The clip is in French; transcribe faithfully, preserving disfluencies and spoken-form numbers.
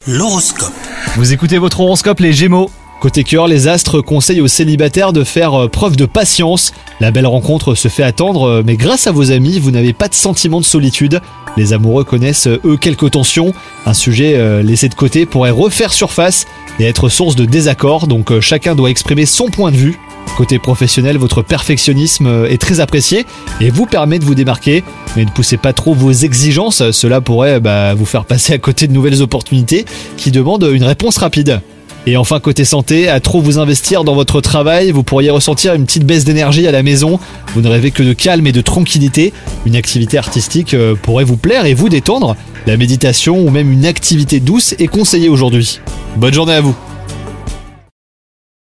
L'horoscope. Vous écoutez votre horoscope les Gémeaux. Côté cœur, les astres conseillent aux célibataires de faire preuve de patience. La belle rencontre se fait attendre, mais grâce à vos amis, vous n'avez pas de sentiment de solitude. Les amoureux connaissent, eux, quelques tensions. Un sujet euh, laissé de côté pourrait refaire surface et être source de désaccords, donc euh, chacun doit exprimer son point de vue. Côté professionnel, votre perfectionnisme est très apprécié et vous permet de vous démarquer. Mais ne poussez pas trop vos exigences, cela pourrait bah, vous faire passer à côté de nouvelles opportunités qui demandent une réponse rapide. Et enfin côté santé, à trop vous investir dans votre travail, vous pourriez ressentir une petite baisse d'énergie à la maison. Vous ne rêvez que de calme et de tranquillité. Une activité artistique pourrait vous plaire et vous détendre. La méditation ou même une activité douce est conseillée aujourd'hui. Bonne journée à vous.